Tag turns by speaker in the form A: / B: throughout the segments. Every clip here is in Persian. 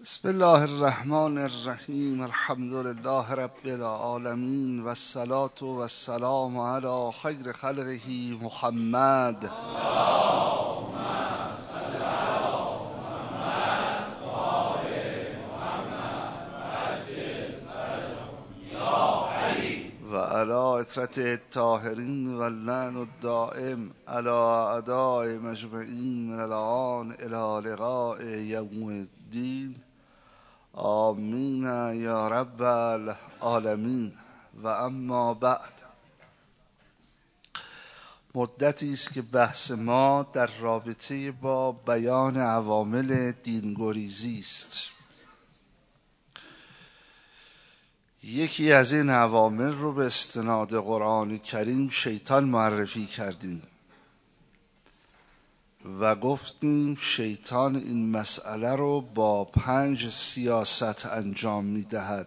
A: بسم الله الرحمن الرحیم. الحمد لله رب العالمین و الصلاة و السلام علی خیر خلقه محمد. و علی اطرت الطاهرین و اللعن الدائم علی اعداء مجمعین من الان الی لقاء یوم الدین. آمین یا رب العالمین. و اما بعد، مدتی است که بحث ما در رابطه با بیان عوامل دینگریزی است. یکی از این عوامل رو به استناد قرآن کریم شیطان معرفی کردیم و گفتیم شیطان این مسئله رو با 5 سیاست انجام می‌دهد.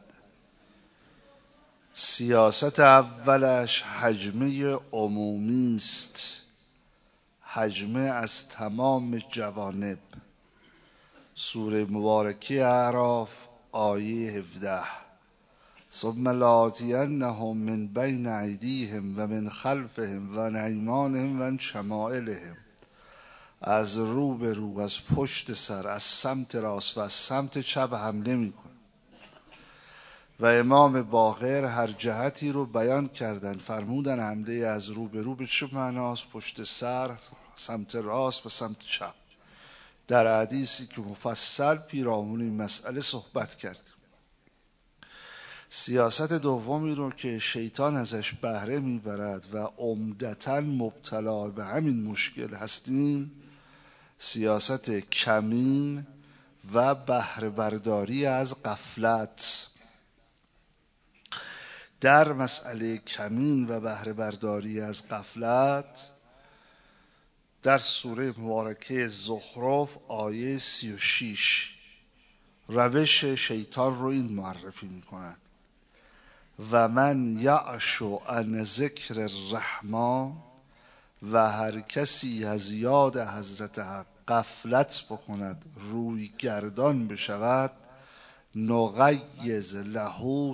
A: سیاست اولش حجمه عمومی است، حجمه از تمام جوانب. سوره مبارکه اعراف آیه 17: ثم لآتینهم من بین ایدیهم و من خلفهم و عن ایمانهم و عن شمائلهم. از رو به رو، از پشت سر، از سمت راست و از سمت چپ حمله میکنه. و امام باقر هر جهتی رو بیان کردن، فرمودن حمله از رو به رو به چه معناست؟ پشت سر، سمت راست و سمت چپ. در حدیثی که مفصل پیرامون این مسئله صحبت کردیم. سیاست دومی رو که شیطان ازش بهره میبرد و عمدتاً مبتلا به همین مشکل هستیم، سیاست کمین و بهره برداری از غفلت. در مسئله کمین و بهره برداری از غفلت در سوره مبارکه زخرف آیه 36 روش شیطان رو این معرفی میکند: و من یعش عن ذکر الرحمن، و هر کسی از یاد حضرت حق غفلت بکند، روی گردان بشود، نغیظ له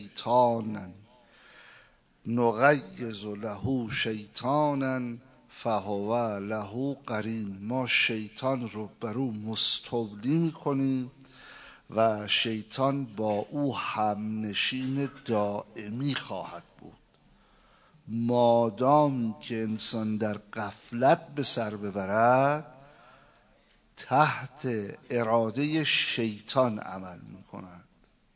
A: شیطانا فهو له قرین. ما شیطان رو بر او مستولی میکنیم و شیطان با او همنشین دائمی خواهد بود. مادامی که انسان در غفلت به سر ببرد، تحت اراده شیطان عمل می کند.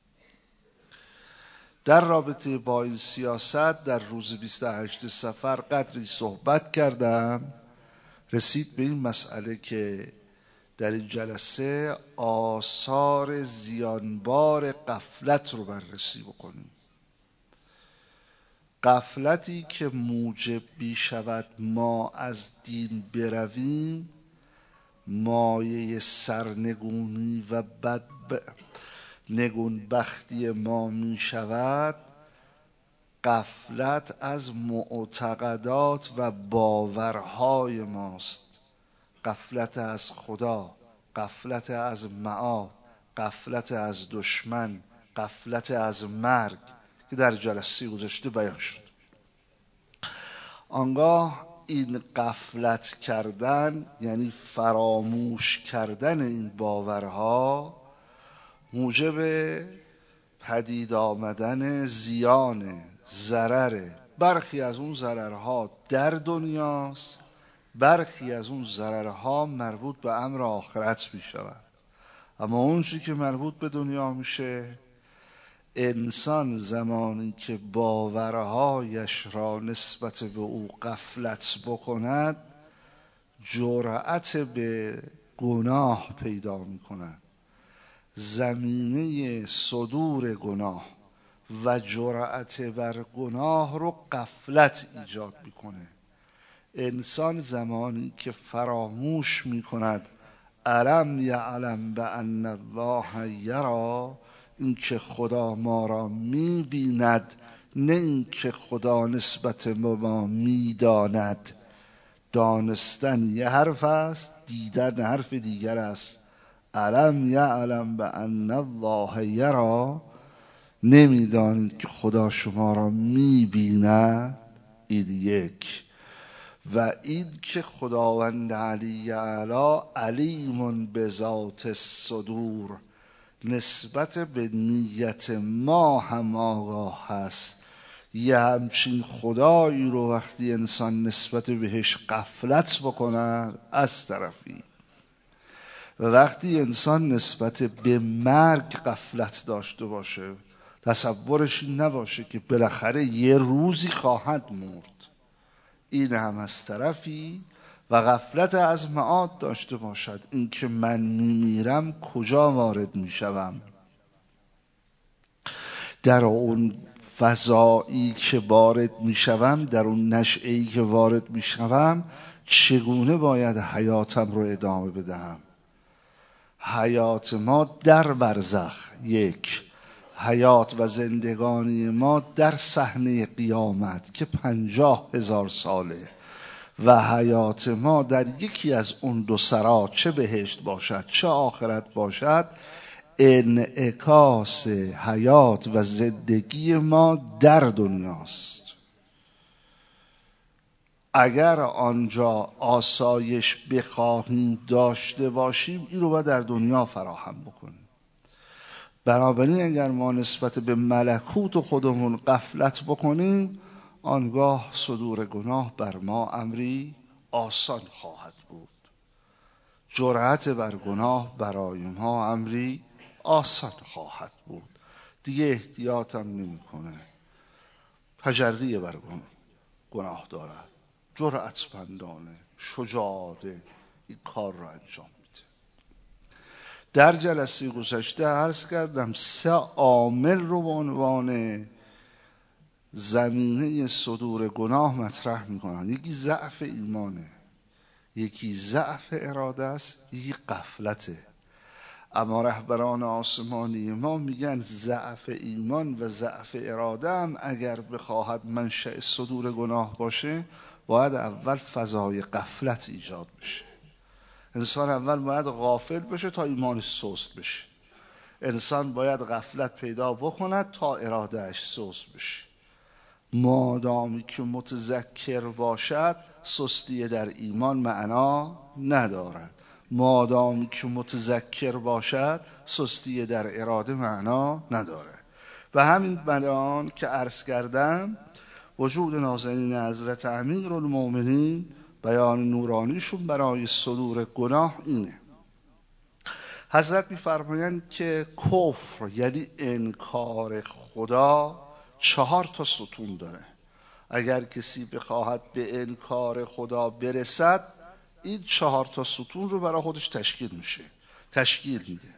A: در رابطه با این سیاست در روز 28 صفر قدری صحبت کردم. رسید به این مسئله که در این جلسه آثار زیانبار غفلت رو بررسی بکنیم. غفلتی که موجب می شود ما از دین برویم، مایه سرنگونی و نگونبختی ما می شود. غفلت از معتقدات و باورهای ماست. غفلت از خدا، غفلت از معاد، غفلت از دشمن، غفلت از مرگ که در جلسه گذشته بیان شد. آنگاه این غفلت کردن یعنی فراموش کردن این باورها موجب پدید آمدن زیان، ضرر. برخی از اون ضررها در دنیاست، برخی از اون ضررها مربوط به امر آخرت می شود. اما اون چیزی که مربوط به دنیا میشه، انسان زمانی که باورهایش را نسبت به او غفلت بکند، جرأت به گناه پیدا می کند. زمینه صدور گناه و جرأت بر گناه رو غفلت ایجاد می کنه. انسان زمانی که فراموش می کند الم یعلم بان الله یری، این که خدا ما را می بیند، نه این که خدا نسبت به ما می داند. دانستن یه حرف است، دیدن حرف دیگر است. الم یعلم بان الله یری، نمیدانید که خدا شما را میبیند. این یک. و این که خداوند علی اعلی علیم بذات الصدور، نسبت به نیت ما هم آگاه هست. یه همچین خدایی رو وقتی انسان نسبت بهش غفلت بکنن از طرفی، و وقتی انسان نسبت به مرگ غفلت داشته باشه، تصورش این نباشه که بالاخره یه روزی خواهد مرد، این هم از طرفی، و غفلت از معاد داشته باشد، این که من میمیرم کجا وارد میشوم، در اون فضایی که وارد میشوم، در اون نشعه‌ای که وارد میشوم، چگونه باید حیاتم رو ادامه بدهم. حیات ما در برزخ یک، حیات و زندگانی ما در صحنه قیامت که 50,000 ساله، و حیات ما در یکی از اون دو سرا، چه بهشت باشد چه آخرت باشد، انعکاس حیات و زندگی ما در دنیاست. اگر آنجا آسایش بخواهیم داشته باشیم، این رو باید در دنیا فراهم بکنیم. بنابراین اگر ما نسبت به ملکوت خودمون غفلت بکنیم، آنگاه صدور گناه بر ما امری آسان خواهد بود. جرأت بر گناه برای ما امری آسان خواهد بود. دیگه احتیاطم نمی کنه، تجری بر گناه دارد، جرأتمندانه، شجاعانه این کار را انجام میده. در جلسه گذشته عرض کردم 3 عامل رو به عنوان زمینه صدور گناه مطرح میکنن. یکی ضعف ایمانه، یکی ضعف اراده است، یکی غفلته. اما رهبران آسمانی ما میگن ضعف ایمان و ضعف اراده هم اگر بخواهد منشأ صدور گناه باشه، باید اول فضای غفلت ایجاد بشه. انسان اول باید غافل بشه تا ایمانش سست بشه. انسان باید غفلت پیدا بکند تا ارادهش سست بشه. مادامی که متذکر باشد، سستی در ایمان معنا ندارد. مادامی که متذکر باشد، سستی در اراده معنا ندارد. و همین بیان که عرض کردم، وجود نازنین حضرت امیرالمومنین، بیان نورانیشون برای صدور گناه اینه. حضرت می‌فرمایند که کفر یعنی انکار خدا 4 ستون داره. اگر کسی بخواهد به انکار خدا برسد، این 4 ستون رو برای خودش تشکیل میده.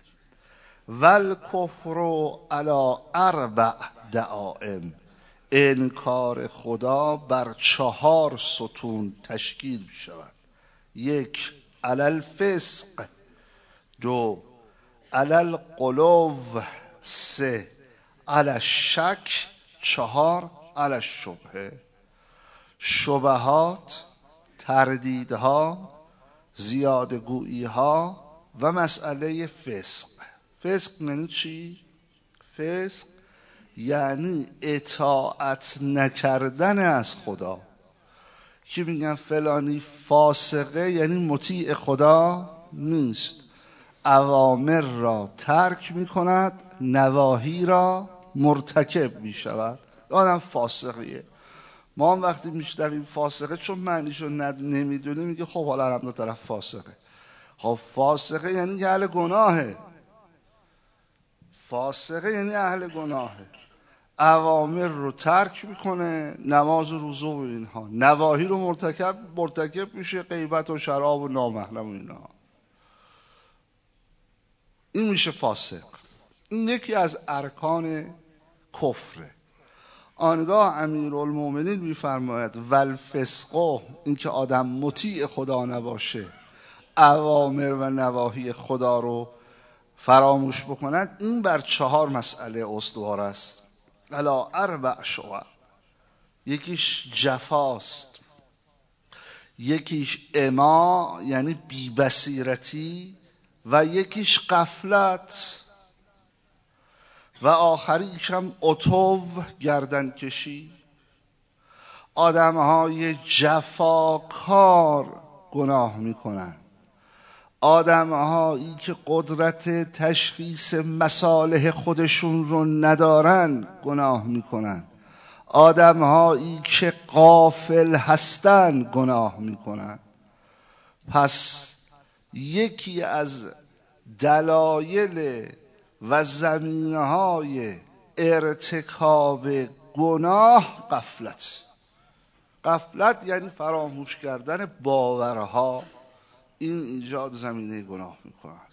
A: والکفر علی 4 دعائم، انکار خدا بر 4 ستون تشکیل می شود. 1 علی الفسق، 2 علی الغلو، 3 علی الشک، 4 علی الشبهه. شبهات، تردیدها، زیادگوییها و مسئله فسق. فسق یعنی چی؟ فسق یعنی اطاعت نکردن از خدا. که میگن فلانی فاسقه، یعنی مطیع خدا نیست، اوامر را ترک میکند، نواهی را مرتکب میشود، آدم فاسقیه. ما هم وقتی میشنویم فاسقه، چون معنیشو نمیدونیم، میگه خب حالا هم دو طرف فاسقه. خب فاسقه یعنی اهل گناهه. فاسقه یعنی اهل گناهه. اوامر رو ترک میکنه، نماز و روزه و اینها، نواهی رو مرتکب میشه، غیبت و شراب و نامحرم و اینها. این میشه فاسق. این یکی از ارکان کفره. آنگاه امیرالمومنین میفرماید والفسق، این که آدم مطیع خدا نباشه، اوامر و نواهی خدا رو فراموش بکند، این بر 4 مسئله استوار است. علی 4 شعب. یکیش جفاست، یکیش اما یعنی بی‌بصیرتی و یکیش غفلت و آخریش هم عتو گردن کشی. آدمهای جفاکار گناه میکنن، آدمهایی که قدرت تشخیص مصالح خودشون رو ندارن گناه میکنن، آدمهایی که غافل هستن گناه میکنن. پس یکی از دلایل و زمینه‌های ارتکاب گناه غفلت یعنی فراموش کردن باورها. این ایجاد زمینه گناه می‌کند.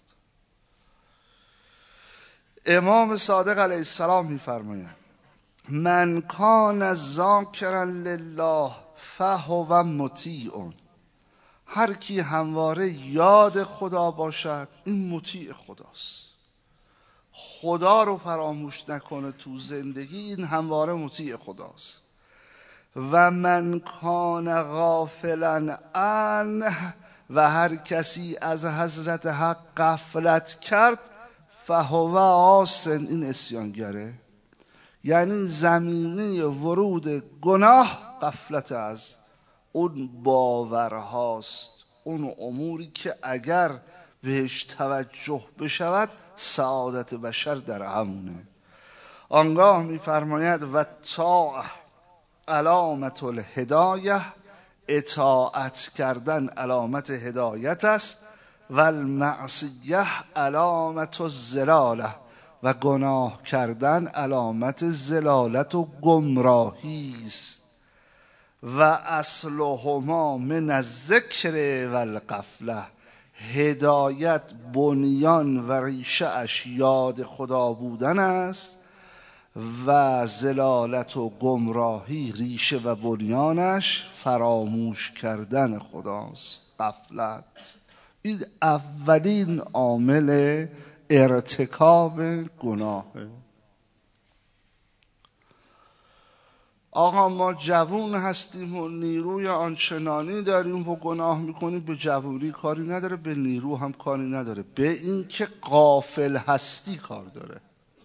A: امام صادق علیه السلام می‌فرمایند من کان ذاکرا لله فهو مطیع. هر کی همواره یاد خدا باشد این مطیع خداست. خدا رو فراموش نکنه تو زندگی، این همواره مطیع خداست. و من کان غافلا عنه، و هر کسی از حضرت حق غفلت کرد فهو عاصٍ، این عصیانگره. یعنی زمینه ورود گناه غفلت از اون باورهاست، اون اموری که اگر بهش توجه بشود سعادت بشر در همونه. آنگاه میفرماید و طاعه علامت الهدایه، اطاعت کردن علامت هدایت است. و المعصیه علامت الضلاله، و گناه کردن علامت ضلالت و گمراهی است. و اصلهما من الذکر و الغفله، هدایت بنیان و ریشه اش یاد خدا بودن است و ضلالت و گمراهی ریشه و بنیانش فراموش کردن خداست. غفلت این اولین عامل ارتکاب گناهه. آقا ما جوون هستیم و نیروی آنچنانی داریم و گناه میکنیم، به جوونی کاری نداره، به نیرو هم کاری نداره، به این که غافل هستی کار داره.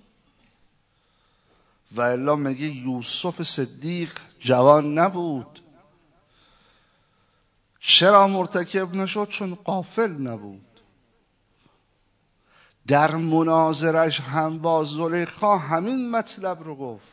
A: و الا میگه یوسف صدیق جوان نبود. چرا مرتکب نشد؟ چون غافل نبود. در مناظرش هم با زلیخا همین مطلب رو گفت.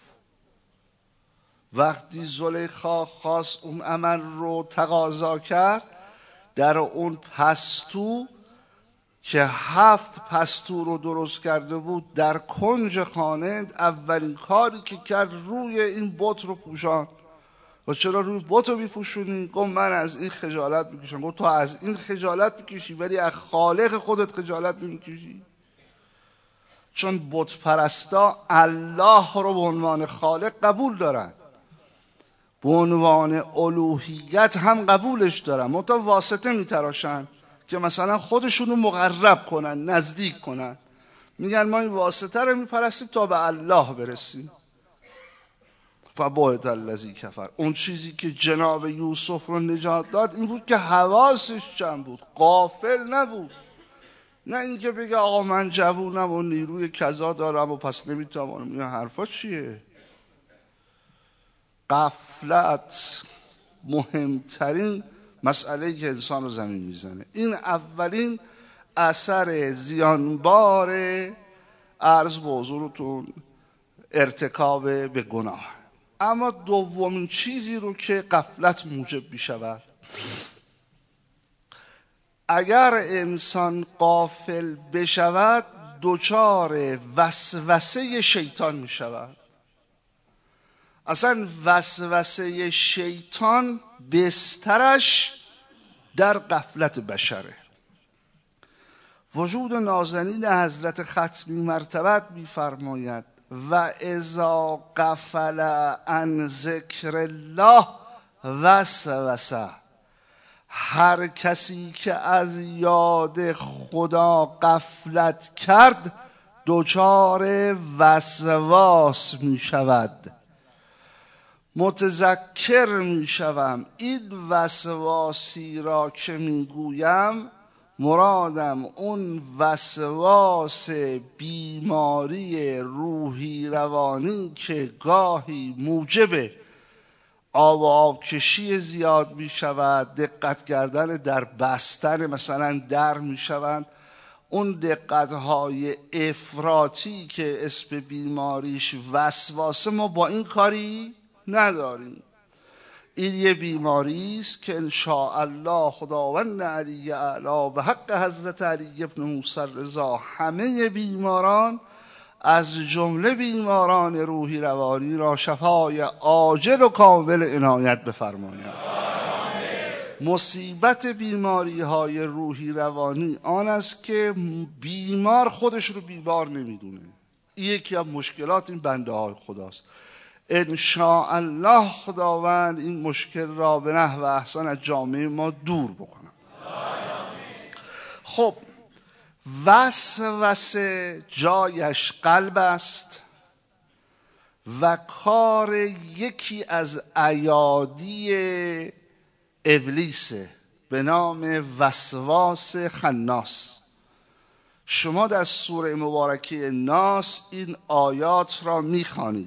A: وقتی زلیخا خواست اون عمل رو تقاضا کرد، در اون پستو که 7 پستو رو درست کرده بود در کنج خانه، اولین کاری که کرد روی این بت رو پوشان. و چرا روی بت رو بیپوشونی؟ گفت من از این خجالت میکشم. گفت تو از این خجالت میکشی ولی از خالق خودت خجالت نمیکشی؟ چون بت پرستا الله رو به عنوان خالق قبول دارن، به عنوان الوهیت هم قبولش دارن، منتها واسطه میتراشن که مثلا خودشونو مقرب کنن، نزدیک کنن. میگن ما این واسطه رو میپرستیم تا به الله برسیم. فباهت الذی کفر. اون چیزی که جناب یوسف رو نجات داد این بود که حواسش جمع بود، غافل نبود. نه اینکه بگه آقا من جوونم و نیروی کذا دارم و پس نمیتوانم. این حرفا چیه؟ غفلت مهمترین مسئله که انسان رو زمین میزنه. این اولین اثر زیانبار عرض به حضورتون ارتکاب به گناه. اما دومین چیزی رو که غفلت موجب میشود، اگر انسان غافل بشود دچار وسوسه شیطان میشود. اصلا وسوسه شیطان بسترش در غفلت بشره. وجود نازنین حضرت ختمی مرتبت می‌فرماید و اذا غفل عن ذکر الله وسوسه. هر کسی که از یاد خدا غفلت کرد دچار وسواس می شود. متذکر می شوم این وسواسی را که می گویم مرادم اون وسواس بیماری روحی روانی که گاهی موجب آب و آبکشی زیاد می شود، دقت کردن در بستن مثلا در می شوند، اون دقت‌های افراطی که اسم بیماریش وسواسه، ما با این کاری نداریم. این یه بیماری است که انشاءالله خداوند علی اعلی به حق حضرت علی ابن موسی رضا همه بیماران از جمله بیماران روحی روانی را شفای عاجل و کامل عنایت بفرماید. مصیبت بیماری های روحی روانی آن است که بیمار خودش رو بیمار نمیدونه. یکی از مشکلات این بنده های خداست. انشاءالله خداوند این مشکل را به نحو احسن از جامعه ما دور بکنه. خب وسوسه جایش قلب است و کار یکی از ایادی ابلیسه به نام وسواس خناس. شما در سوره مبارکه ناس این آیات را میخوانید: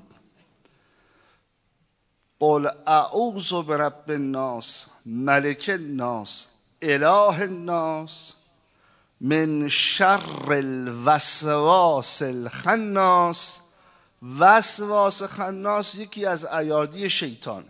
A: قل اعوذ برب الناس ملک الناس اله الناس من شر الوسواس الخناس. وسواس خناس یکی از ایادی شیطان.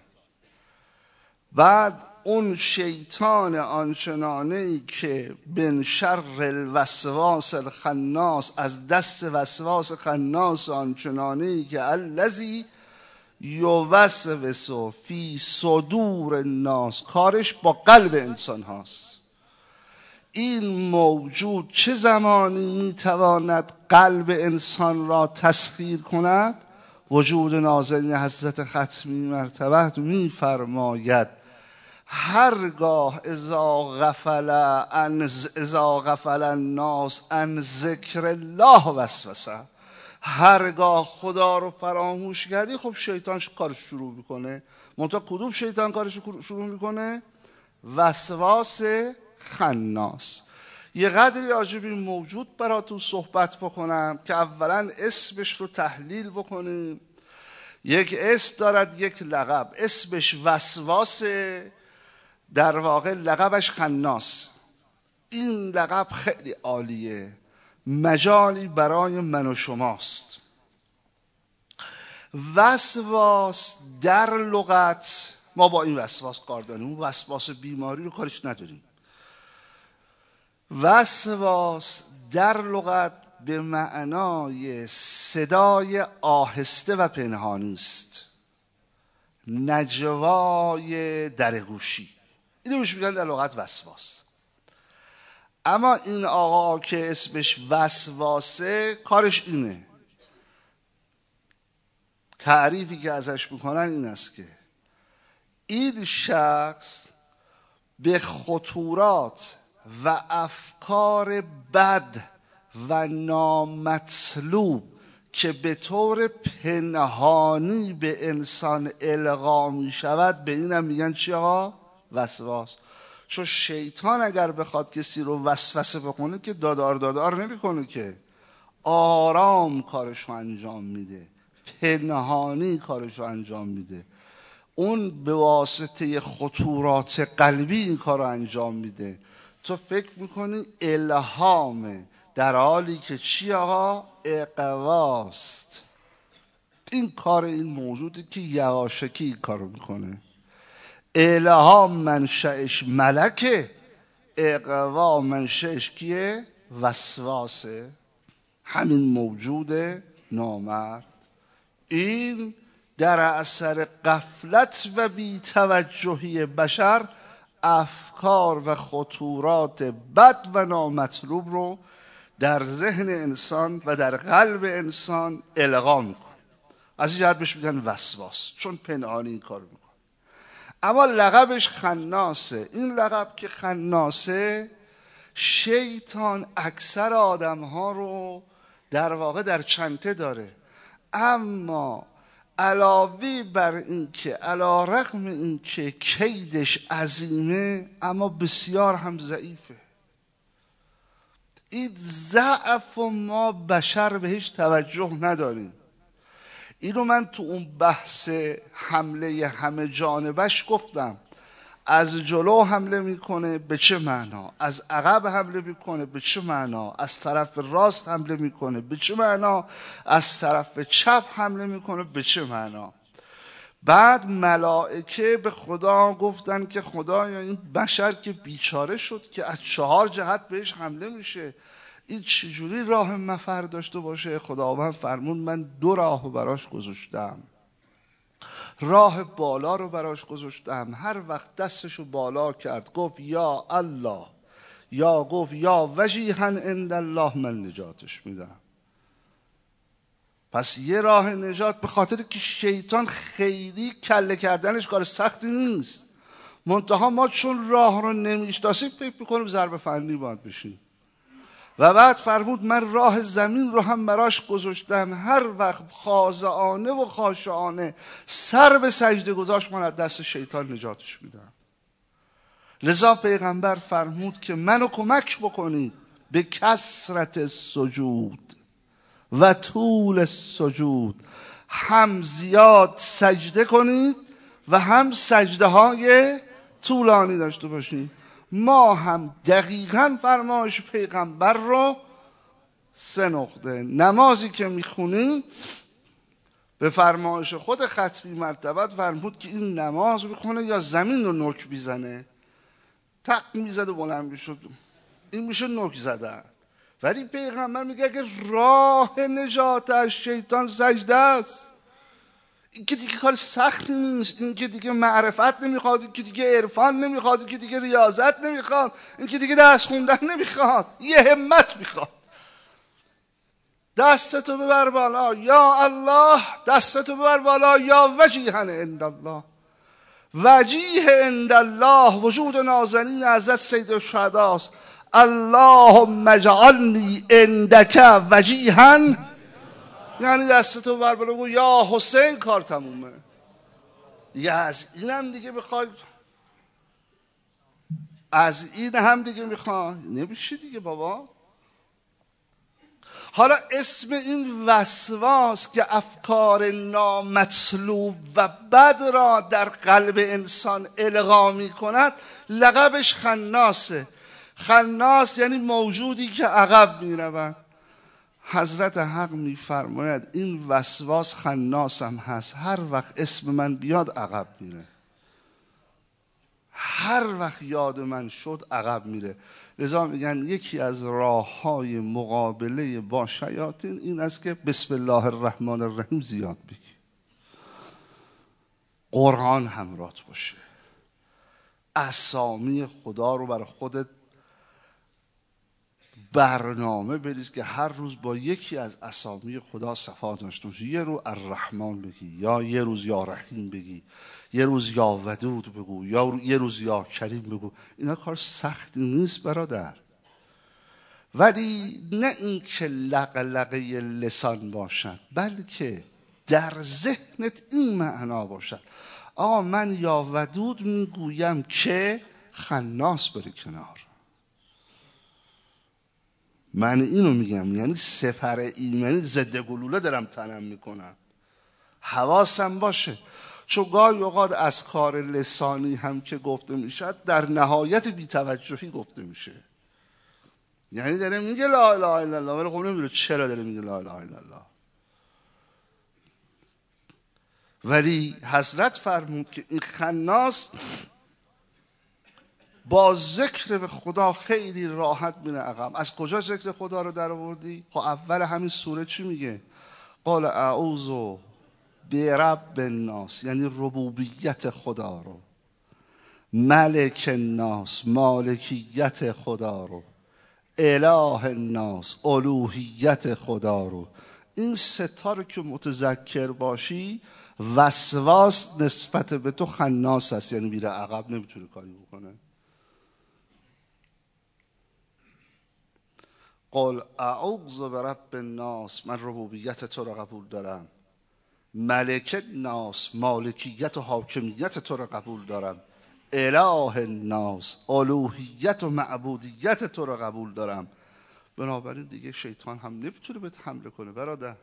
A: بعد اون شیطان آنچنانه‌ای که من شر الوسواس الخناس، از دست وسواس خناس آنچنانه‌ای که الذی یوسوس فی صدور الناس، کارش با قلب انسان هاست. این موجود چه زمانی میتواند قلب انسان را تسخیر کند؟ وجود نازل حضرت ختمی مرتبه میفرماید هرگاه اذا غفل الناس عن ذکر الله وسوسه، هرگاه خدا رو فراموش کردی، خب شیطان کارش شروع میکنه. منتها کدوم شیطان کارش شروع میکنه؟ وسواس خناس. یه قدری راجب این موجود براتون صحبت بکنم که اولا اسمش رو تحلیل بکنیم. یک اسم دارد، یک لقب. اسمش وسواس، در واقع لقبش خناس. این لقب خیلی عالیه، مجالی برای من و شماست. وسواس در لغت، ما با این وسواس کار داریم، وسواس بیماری رو کارش نداریم. وسواس در لغت به معنای صدای آهسته و پنهانی است، نجوای درگوشی. اینو بهش میگن در لغت وسواس. اما این آقا که اسمش وسواسه، کارش اینه، تعریفی که ازش میکنن این است که این شخص به خطورات و افکار بد و نامطلوب که به طور پنهانی به انسان القا می شود، به اینم میگن چی آقا؟ وسواس. چون شیطان اگر بخواد کسی رو وسوسه بکنه که دادار نمیکنه، که آرام کارشو انجام میده، پنهانی کارشو انجام میده. اون به واسطه خطورات قلبی این کار رو انجام میده. تو فکر میکنی الهامه، در حالی که چی آقا؟ اقواست. این کار این موجودی که یواشکی این کار رو میکنه. الهام منشأش ملکه، اقوا منشأش کیه؟ وسواسه، همین موجود نامرد. این در اثر غفلت و بی‌توجهی بشر افکار و خطورات بد و نامطلوب رو در ذهن انسان و در قلب انسان القا میکنه. از این جهت بهش میگن وسواس، چون پنهانی این کار میکنه. اما لقبش خناسه. این لقب که خناسه، شیطان اکثر آدم ها رو در واقع در چنته داره. اما علاوه بر این که علی رغم این که کیدش عظیمه، اما بسیار هم ضعیفه. این ضعف و ما بشر بهش توجه نداریم. اینو من تو اون بحث حمله همه جانبش گفتم. از جلو حمله میکنه به چه معنا؟ از عقب حمله میکنه به چه معنا؟ از طرف راست حمله میکنه به چه معنا؟ از طرف چپ حمله میکنه به چه معنا؟ بعد ملائکه به خدا گفتن که خدایا این بشر که بیچاره شد که از 4 جهت بهش حمله میشه، این چجوری راه مفر داشته باشه؟ خداوند فرمود من 2 راه براش گذاشتم. راه بالا رو براش گذاشتم. هر وقت دستشو بالا کرد گفت یا الله، یا گفت یا وجیها عند الله، من نجاتش میدم. پس یه راه نجات، به خاطر که شیطان خیلی کله کردنش کار سختی نیست، منتها ما چون راه رو نمیشناسیم فکر میکنیم ضرب فنی باید بشیم. و بعد فرمود من راه زمین رو هم براش گذاشتم. هر وقت خاضعانه و خاشعانه سر به سجده گذاشت من از دست شیطان نجاتش میدم. لذا پیغمبر فرمود که منو کمک بکنید به کثرت سجود و طول سجود. هم زیاد سجده کنید و هم سجده های طولانی داشته باشید. ما هم دقیقاً فرمایش پیغمبر رو 3 نقطه نمازی که میخونیم به فرمایش خود خطبی مرتبت فرمود که این نماز میخونه یا زمین رو نوک بیزنه، تق میزد و بلند میشد، این میشه نوک زدن. ولی پیغمبر میگه که راه نجات از شیطان سجده است. این که دیگه کار سختی نیست، این که دیگه معرفت نمیخواد، این که دیگه عرفان نمیخواد، این که دیگه ریاضت نمیخواد، این که دیگه درس خوندن نمیخواد، یه همت میخواد. دستتو ببر بالا یا الله، دستتو ببر بالا یا وجیها عند الله. وجیه عند الله وجود نازنین حضرت سید الشهداست. اللهم اجعلنی عندک وجیها، یعنی دستتو بر بالا بگو یا حسین، کار تمومه. دیگه از این هم دیگه بخوای، از این هم دیگه میخوای، نمیشه دیگه بابا. حالا اسم این وسواس که افکار نامطلوب و بد را در قلب انسان القا میکند لقبش خناسه. خناس یعنی موجودی که عقب میرود. حضرت حق میفرماید این وسواس خناس هم هست. هر وقت اسم من بیاد عقب میره، هر وقت یاد من شد عقب میره. لذا میگن یکی از راه‌های مقابله با شیاطین این است که بسم الله الرحمن الرحیم زیاد بگی، قرآن همراهت باشه، اسامی خدا رو برای خودت برنامه بریز که هر روز با یکی از اسامی خدا صفا داشته باشی. یه روز الرحمن بگی، یا یه روز یا رحیم بگی، یه روز یا ودود بگو، یا یه روز یا کریم بگو. اینا کار سختی نیست برادر. ولی نه این که لقلقه لسان باشد، بلکه در ذهنت این معنا باشد آقا من یا ودود میگویم که خناس بره کنار. من اینو میگم، یعنی سپر ایمنی ضد گلوله دارم تنم میکنم، حواسم باشه. چون گاهی اوقات از کار لسانی هم که گفته میشد در نهایت بی‌توجهی گفته میشه. یعنی داره میگه لا اله الا الله ولی خب نمیدونه چرا داره میگه لا اله الا الله. ولی حضرت فرمود که این خناس با ذکر به خدا خیلی راحت میره عقب. از کجا ذکر خدا رو در آوردی؟ خب اول همین سوره چی میگه؟ قال اعوذ برب الناس، یعنی ربوبیت خدا رو، ملک الناس، مالکیت خدا رو، اله الناس، الوهیت خدا رو. این 3 تا رو که متذکر باشی وسواس نسبت به تو خناس است، یعنی میره عقب، نمیتونه کاری بکنه. قل اعوذ برب الناس، من ربوبیت تو رو قبول دارم، ملک الناس، مالکیت و حاکمیت تو رو قبول دارم، اله الناس، الوهیت و معبودیت تو رو قبول دارم، بنابراین دیگه شیطان هم نمیتونه بهت حمله کنه برادر.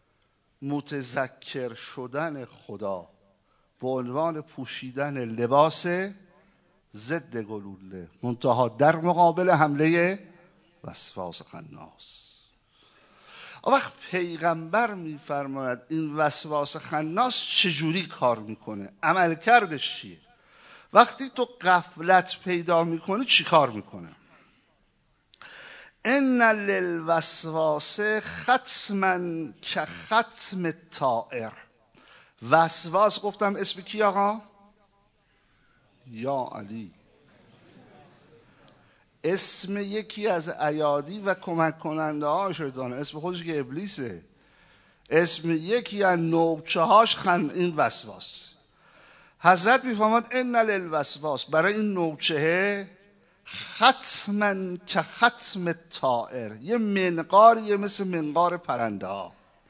A: متذکر شدن خدا به عنوان پوشیدن لباس ضد گلوله، منتها در مقابل حمله وسواس خناس. اون وقت پیغمبر میفرماید این وسواس خناس چجوری کار میکنه، عمل کردش چیه؟ وقتی تو غفلت پیدا میکنی چی کار میکنه؟ ان للوسواس ختما کختم الطائر. وسواس گفتم اسم کی آقا؟ یا علی. اسم یکی از ایادی و کمک کننده ها شیطان، اسم خودش که ابلیسه. اسم یکی از نوچه هاش این وسواس. حضرت میفرماد ان للوسواس، برای این نوچه ختما که ختم الطائر، یه منقاریه مثل منقار پرنده ها.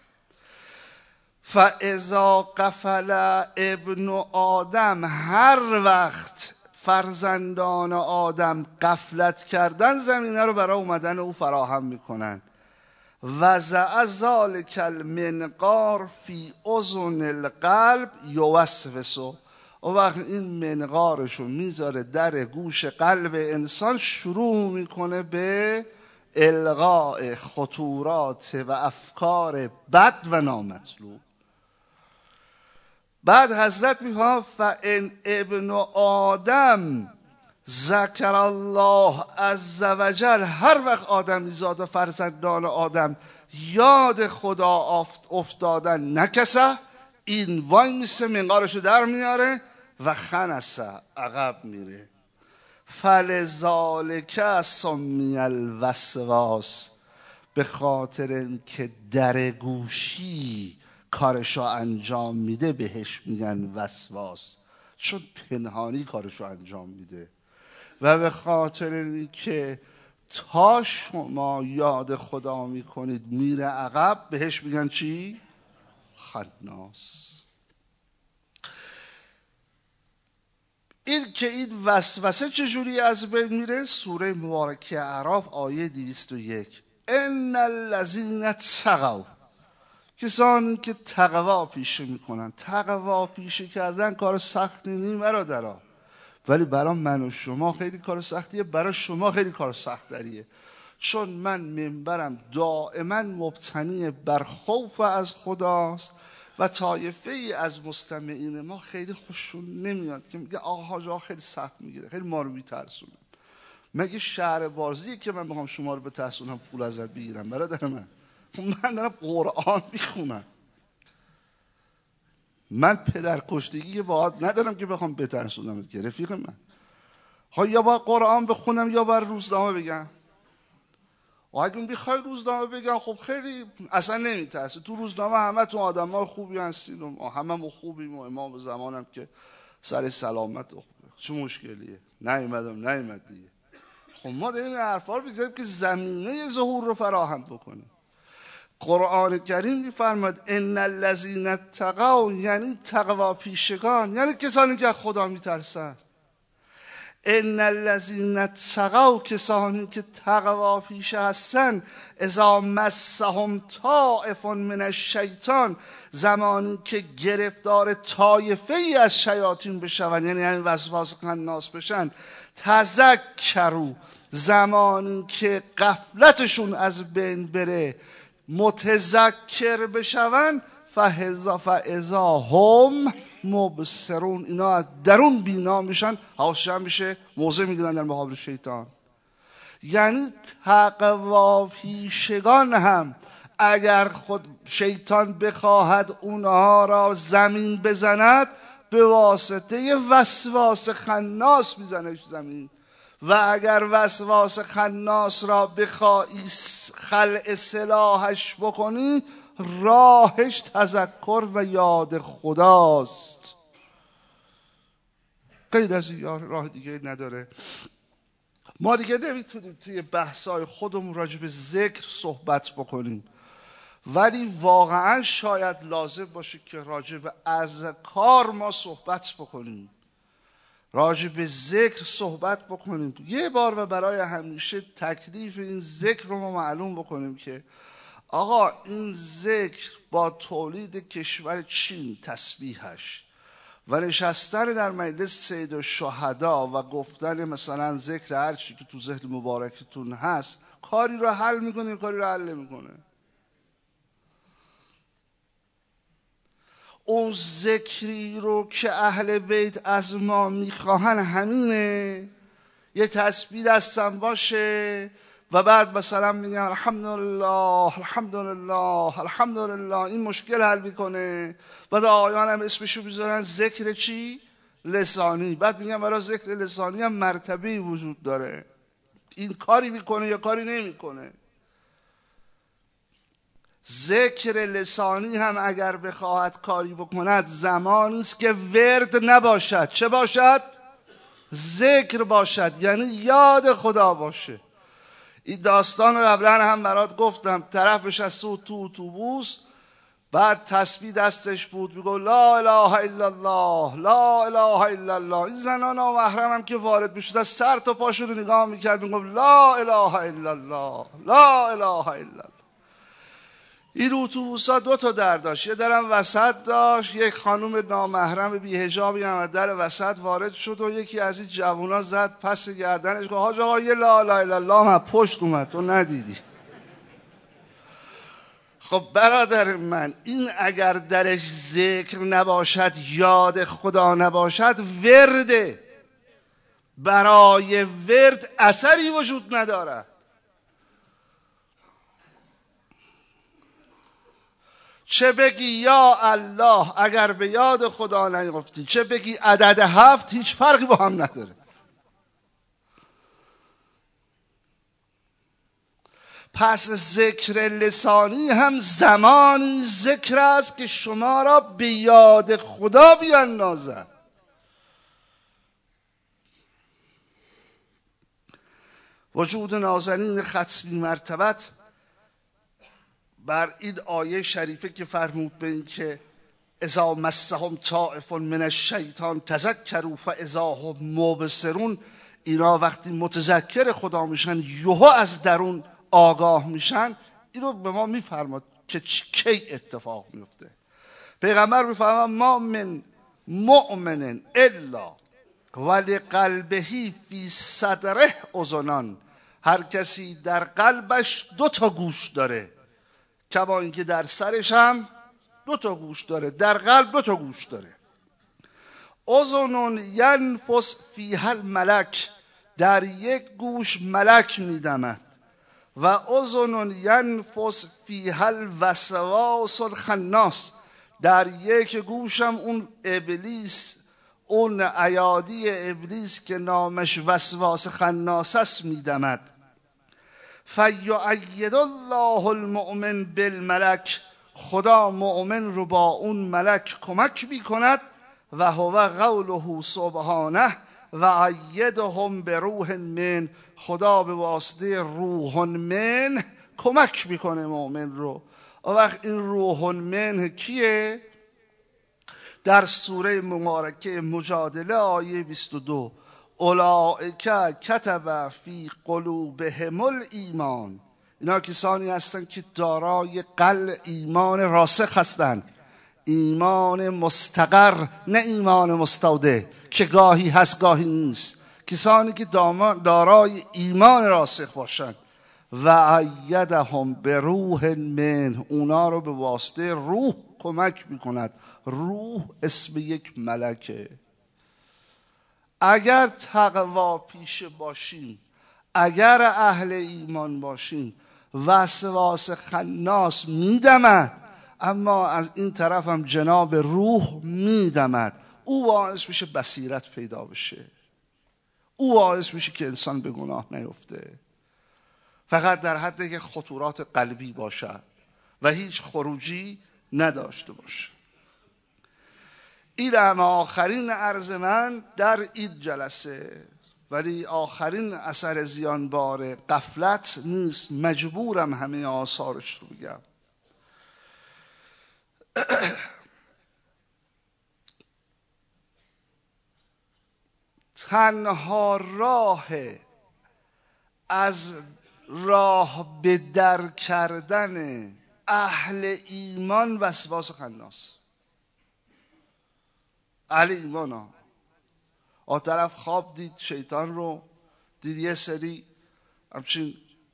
A: فاذا غفل ابن آدم، هر وقت فرزندان آدم غفلت کردن زمینه رو برای اومدن او فراهم میکنن. وضع ذلک المنقار فی اذن القلب یوسوس. و وقت این منقارشو میذاره در گوش قلب انسان، شروع میکنه به القاء خطورات و افکار بد و نامطلوب. بعد حضرت میفرماید فان ابن آدم ذکر الله عز وجل، هر وقت آدمی زاد و فرزندان آدم یاد خدا افتادن نکسه، این وای میسه منقارشو در میاره و خنسه عقب میره. فلذالک سمی الوسواس، به خاطر اینکه در گوشی کارشو انجام میده بهش میگن وسواس، چون پنهانی کارشو انجام میده. و به خاطر اینکه تا شما یاد خدا میکنید میره عقب، بهش میگن چی؟ خناس. این که این وسوسه چجوری از بین میره؟ سوره مبارکه اعراف آیه 201 ان الذین اتقوا، کسانی که تقوا پیشه میکنن. تقوا پیشه کردن کار سختی نیست برادرها، ولی برای من و شما خیلی کار سختیه، برای شما خیلی کار سخت‌تریه. چون من منبرم دائما مبتنی بر خوف از خداست و طایفه ای از مستمعین ما خیلی خوششون نمیاد که میگه آقا حاج آقا خیلی سخت میگیره، خیلی ما رو میترسونه. مگه شهر بازیه که من بخوام شما رو بترسونم پول ازت بگیرم برادر من؟ من دارم قرآن میخونم. من پدر کشتگی باهات ندارم که بخوام بترسونم که رفیق من. ها یا باید قرآن بخونم یا باید روزنامه بگم. و اگه بخوای روزنامه بگم خب خیلی اصلا نمیترسه. تو روزنامه همه تو آدم ها خوبی هستید و همه خوبیم و امام زمانم که سر سلامت و چه مشکلیه؟ نیومد دیگه. خب ما داریم این حرفا رو بگذاریم که زمینه ظهور رو فراهم بکنیم. قرآن کریم میفرماد ان الذین اتقوا، یعنی تقوا پیشگان، یعنی کسانی که از خدا میترسن. ان الذین اتقوا، کسانی که تقوا پیشه هستن. اذا مسهم طائف من الشیطان، زمانی که گرفتار طایفه ای از شیاطین بشون، یعنی همین وسواس خناس بشن. تذکروا، زمانی که غفلتشون از بین بره، متذکر بشون. فاذا هم مبصرون، اینا از درون بینا میشن، حواسشون میشه، موضع میگیرن در مقابل شیطان. یعنی تقوا پیشگان هم اگر خود شیطان بخواهد اونها را زمین بزند، به واسطه وسواس خناس میزنش زمین. و اگر وسواس خناس را بخوایی خلع سلاحش بکنی، راهش تذکر و یاد خداست. غیر از این راه دیگه نداره. ما دیگه نمیتونیم توی بحثای خودمون راجع به ذکر صحبت بکنیم، ولی واقعا شاید لازم باشه که راجع به اذکار ما صحبت بکنیم. راجع به ذکر صحبت بکنیم. یه بار و برای همیشه تکلیف این ذکر رو ما معلوم بکنیم که آقا این ذکر با تولید کشور چین تسبیحش و نشستن در مجلس سید الشهدا و گفتن مثلا ذکر هرچی که تو ذهن مبارکتون هست کاری رو حل میکنه، کاری رو حل نمیکنه. اون ذکری رو که اهل بیت از ما میخواهن همینه، یه تسبیح دستم باشه و بعد مثلا میگم الحمدلله الحمدلله الحمدلله، این مشکل حل میکنه. بعد آیان هم اسمشو بیذارن ذکر چی؟ لسانی. بعد میگم برای ذکر لسانی هم مرتبه‌ای وجود داره، این کاری میکنه یا کاری نمیکنه. ذکر لسانی هم اگر بخواهد کاری بکند زمانی است که ورد نباشد. چه باشد؟ ذکر باشد، یعنی یاد خدا باشه. این داستان رو قبلا هم برات گفتم. طرفش از تو اتوبوس، بعد تسبیح دستش بود، میگو لا اله الا الله لا اله الا الله. این زنان نامحرم هم که وارد میشد از سر تا پاشو رو نگاه میکرد، میگو لا اله الا الله لا اله الا الله. این اتوبوسا دو تا در داشت، یه درم وسط داشت. یک خانم نامحرم بی حجابی هم از در وسط وارد شد و یکی از این جوونا زد پس گردنش، گفت حاج آقا یه لا اله الا الله هم پشت اومد، تو ندیدی؟ خب برادر من، این اگر درش ذکر نباشد، یاد خدا نباشد، ورده. برای ورد اثری وجود نداره. چه بگی یا الله اگر به یاد خدا نیفتی، چه بگی عدد 7، هیچ فرقی با هم نداره. پس ذکر لسانی هم زمانی ذکر است که شما را به یاد خدا بیاندازد. وجود نازنین ختمی مرتبت بر این آیه شریفه که فرمود به این که اذا مسهم طائف من الشیطان تذکروا فاذا هم مبصرون، اینا وقتی متذکر خدا میشن یهو از درون آگاه میشن. این رو به ما میفرماد که کی اتفاق میفته. پیغمبر میفرماد ما من مؤمن الا ولقلبه فی صدره اذنان. هر کسی در قلبش 2 تا گوش داره، کما اینکه در سرش هم 2 تا گوش داره، در قلب 2 تا گوش داره. اذن ینفس فیها الملک، در یک گوش ملک میدمد. و اذن ینفس فیها الوسواس الخناس، در یک گوش هم اون ابلیس، اون ایادی ابلیس که نامش وسواس خناس است میدمد. فیؤید الله المؤمن بالملک، خدا مؤمن رو با اون ملک کمک میکند. و هو قوله سبحانه و ایدهم بروح من، خدا به واسطه روح من کمک میکنه مؤمن رو. و وقت این روح من کیه؟ در سوره مبارکه مجادله آیه 22 اولئک کتب فی قلوبهم الایمان، اینا کسانی هستند که دارای قلب ایمان راسخ هستند، ایمان مستقر، نه ایمان مستودع که گاهی هست گاهی نیست. کسانی که دارای ایمان راسخ باشند. و ایدهم به روح من، اونا رو به واسطه روح کمک میکند. روح اسم یک ملکه. اگر تقوا پیش باشیم، اگر اهل ایمان باشیم، وسواس خناس میدمد، اما از این طرف هم جناب روح میدمد. او باعث میشه بصیرت پیدا بشه، او باعث میشه که انسان به گناه نیفته، فقط در حد که خطورات قلبی باشد و هیچ خروجی نداشته باشه. این هم آخرین عرض من در این جلسه، ولی آخرین اثر زیانبار غفلت نیست، مجبورم همه آثارش رو بگم. تنها راه از راه به در کردن اهل ایمان وسواس خناس. اهل ایمان ها آن طرف خواب دید، شیطان رو دید یه سری همچین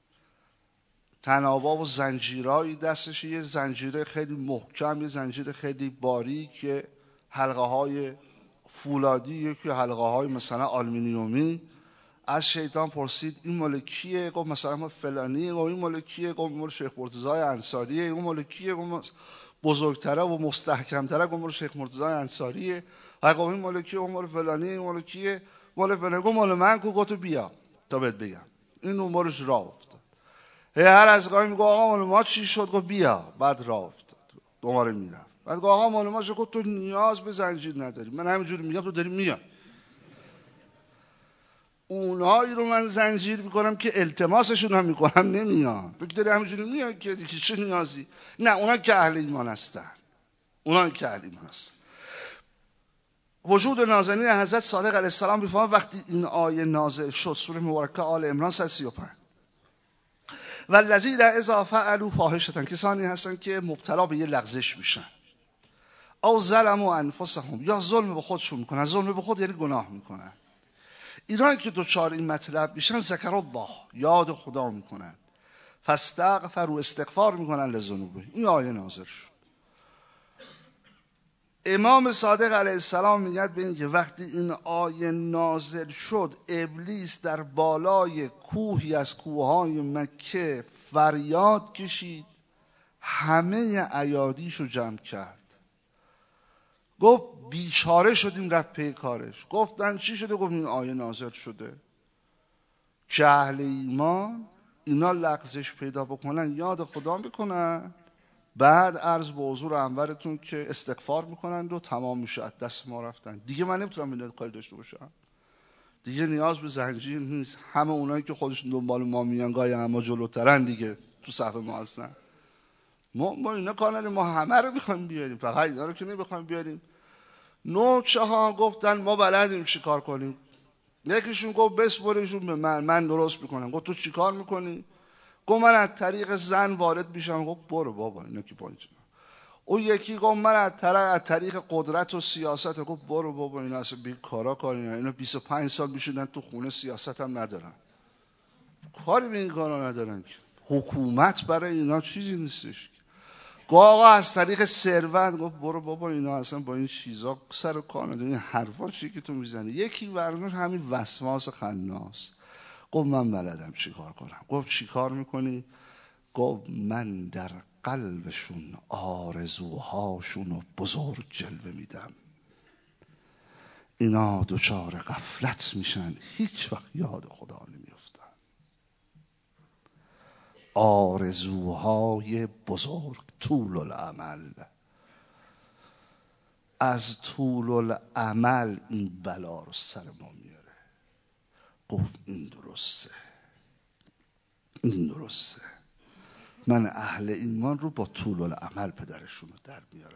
A: تنابا و زنجیرهایی دستش، یه زنجیره خیلی محکم، یه زنجیر خیلی باریک، یه حلقه های فولادی، یکی حلقه های مثلا آلومینیومی. از شیطان پرسید این مال کیه؟ گفت مثلا ما فلانیه. گفت این مال کیه؟ گفت مال شیخ مرتضی انصاریه. اون مال کیه؟ گفت بزرگتره و مستحکمتره. گفت مال شیخ مرتضی انصاریه. گفت این مال کیه؟ گفت مال فلانیه. این مال کیه؟ مال فلانیه. گفت مال من. گفت تو بیا تا بهت بگم. این نمبرش راه افتاد. هر از گاهی میگه آقا مال ما چی شد؟ گفت بیا. بعد راه افتاد، دوباره میرم. بعد گفت آقا مال ما چی؟ گفت تو نیاز به زنجیر نداری، من همینجوری میگم تو داری میای. اونایی رو من زنجیر میکنم که التماسشون هم میکنم نمیان. تو که داری همینجوری میای که چه نیازی؟ نه، اونا که اهل ایمان هستن. اونا که اهل ایمان هستن. وجود نازنین حضرت صادق علیه السلام میفهمه وقتی این آیه نازل شد، سوره مبارکه آل عمران 135. والذین اذا فعلوا فاحشة، کسانی هستن که مبتلا به یه لغزش میشن، او ظلموا انفسهم، یا ظلم به خودشون میکنن. ظلم به خود یعنی گناه میکنن. اینا که دوچار این مطلب میشن، ذکر الله، یاد خدا میکنن، فاستغفروا، استغفار میکنن لذنوبه. این آیه نازل شد. امام صادق علیه السلام میگه به این که وقتی این آیه نازل شد، ابلیس در بالای کوهی از کوههای مکه فریاد کشید، همه ایادیشو جمع کرد، گفت بیچاره شدیم، رفت پی کارش. گفتن چی شده؟ گفت این آیه نازل شده که اهل ایمان اینا لغزش پیدا بکنن یاد خدا میکنن، بعد عرض به حضور انورتون که استغفار میکنند و تمام میشه، از دست ما رفتن دیگه. من نمیتونم این کاری داشته باشم دیگه. نیاز به زنجیر نیست. همه اونایی که خودشون دنبال ما میان گاهی اما جلوترن دیگه، تو صف ما هستن. ما اینا کار نداریم، ما همه رو میخوایم بیاریم، فقط اینا رو که نمیخوایم بیاریم. نوچه ها گفتن ما بلدیم چی کار کنیم. یکیشون گفت بسپرشون به من درست میکنم. گفت تو چی کار میکنی؟ گفت من از طریق زن وارد میشم. گفت برو بابا اینا کی پایین. او یکی گفت من از طریق قدرت و سیاست. گفت برو بابا اینا اصلا بی کارا کاری نه. اینا 25 سال میشدن تو خونه، سیاست هم ندارن، کاری به این کارا ندارن که. حکومت برای اینا چیزی نیستش. گفت آقا از طریق ثروت. گفت برو بابا اینا اصلا با این چیزا سر و کار ندارن. این حرفا چی که تو میزنی؟ یکی ورنوش همین وسواس خناس. گفت من بلدم چی کار کنم. گفت چی کار میکنی؟ گفت من در قلبشون آرزوهاشون رو بزرگ جلوه میدم، اینا دوچار غفلت میشن، هیچ وقت یاد خدا نمیافتن. آرزوهای بزرگ، طول العمل. از طول العمل این بلا رو سر ما میاره. گفت این درسته، این درسته. من اهل ایمان رو با طول العمل پدرشون رو در میارم.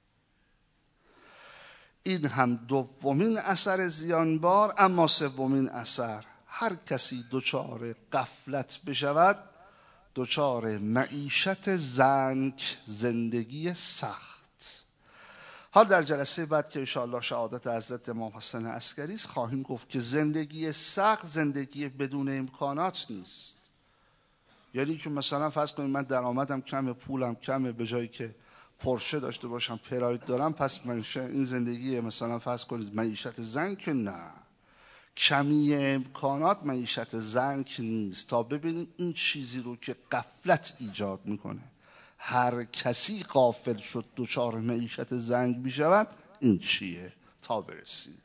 A: این هم دومین اثر زیانبار. اما سومین اثر، هر کسی دچار غفلت بشود، دچار معیشت زنک، زندگی سخت. حال در جلسه بعد که انشاءالله شهادت حضرت امام حسن عسکری است خواهیم گفت که زندگی سخت زندگی بدون امکانات نیست. یعنی که مثلا فرض کنید من درآمدم کمه، پولم کمه، به جایی که پورشه داشته باشم پراید دارم، پس این زندگی مثلا فرض کنید معیشت زنک. نه، کمی امکانات معیشت زنک نیست. تا ببینیم این چیزی رو که غفلت ایجاد میکنه، هر کسی غافل شد دچار معیشت زنگ میشود، این چیه تا برسیم.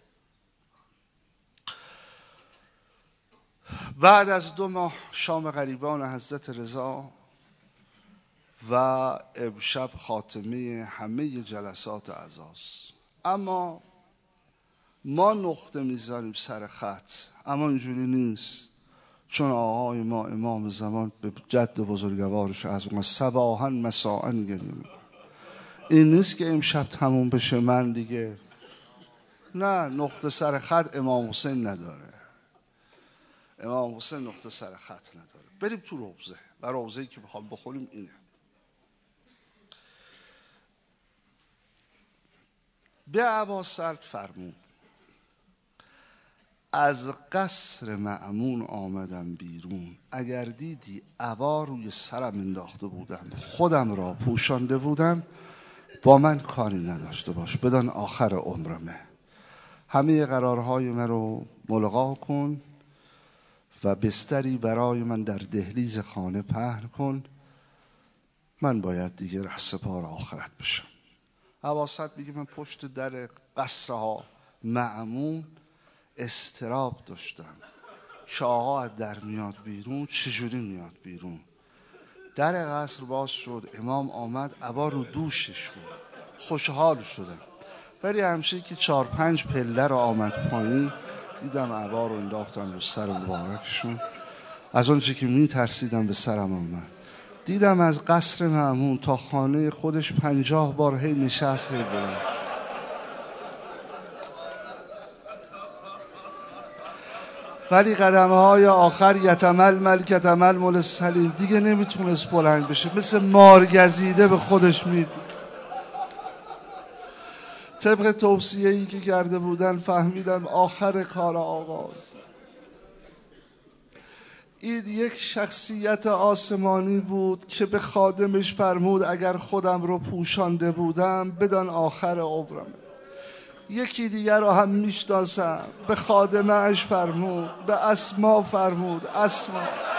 A: بعد از 2 ماه شام غریبان حضرت رضا و امشب خاتمه همه جلسات عزاست. اما ما نقطه میذاریم سر خط، اما اینجوری نیست. چون آقای ما امام زمان به جد بزرگوارش از اون صباحاً مساءاً گریم. این نیست که امشب تموم بشه من دیگه نه، نقطه سر خط امام حسین نداره. امام حسین نقطه سر خط نداره. بریم تو روضه و روضه‌ای که میخوام بخونیم اینه. به اباسلط فرمود از قصر مأمون آمدم بیرون، اگر دیدی عبا روی سرم انداخته بودم، خودم را پوشانده بودم، با من کاری نداشته باش، بدان آخر عمرمه. همه قرارهای من رو ملغا کن و بستری برای من در دهلیز خانه پهن کن، من باید دیگه رهسپار آخرت بشم. اباسلط میگه من پشت در قصرها مأمون استراب داشتم که آقا از در میاد بیرون. چجوری میاد بیرون؟ در قصر باز شد، امام آمد، عبا رو دوشش بود، خوشحال شدم. ولی همشه که 4-5 پله رو آمد پایین، دیدم عبا رو انداختم رو سر مبارکشون. از اونچه که میترسیدم به سرم آمد. دیدم از قصر مأمون تا خانه خودش 50 بار هی نشست، هی بلند. ولی قدمه های آخر یتململ کتململ سلیم، دیگه نمیتونست بلند بشه، مثل مارگزیده به خودش طبق توصیه‌ای که کرده بودن فهمیدم آخر کار آغاز. این یک شخصیت آسمانی بود که به خادمش فرمود اگر خودم رو پوشانده بودم بدان آخر عمرم. یکی دیگر رو هم میشناسم، به خادمه اش فرمود، به اسما فرمود، اسما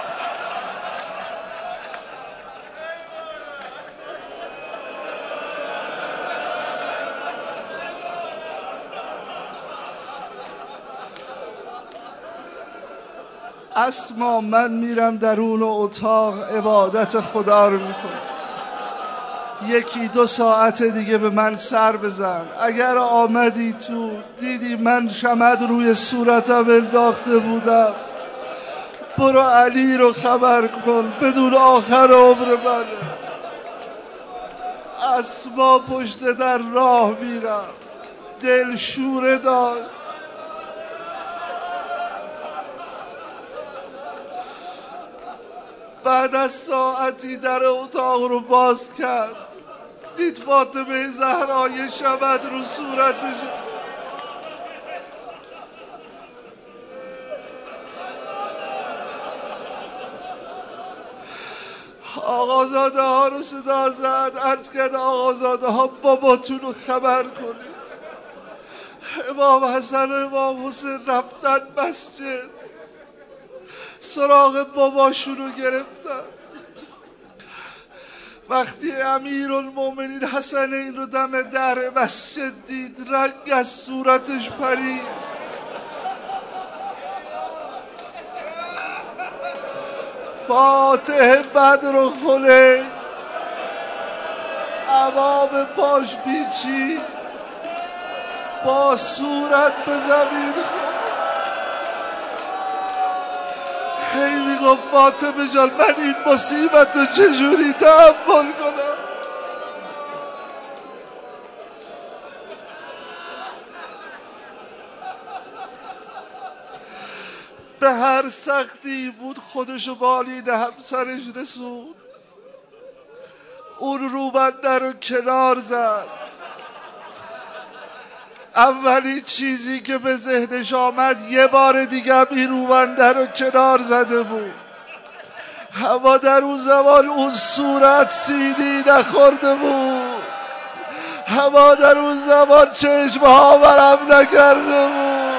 A: اسما من میرم درون اتاق عبادت خدا رو میکنم، 1-2 ساعت دیگه به من سر بزن. اگر آمدی تو دیدی من شمد روی صورتم انداخته بودم، برو علی رو خبر کن، بدون آخر عمر منه. اسما پشت در راه میرم، دل شوره داشت. بعد از ساعتی در اتاق رو باز کرد، دید فاطمه زهرا یه شمد رو صورتش. آقازاده ها رو صدا زد، عرض کرد آقازاده ها باباتون رو خبر کنید. امام حسن و امام حسین رفتن مسجد، سراغ باباشون رو گرفتن. وقتی امیرالمومنین حسنین رو دم در مسجد دید، رنگ از صورتش پرید. فاتح بدر و خلی عبا پاش پیچی، با صورت به زمین هی میگفت فاطمه جان من این مصیبت رو چجوری تحمل کنم؟ به هر سختی بود خودشو بالین همسرش رسود. اون روبنده رو کنار زد. اولین چیزی که به ذهنش آمد یه بار دیگه هم این روبنده رو کنار زده بود، اما در اون زمان اون صورت سینی نخورده بود، اما در اون زمان چشمها ورم نکرده بود.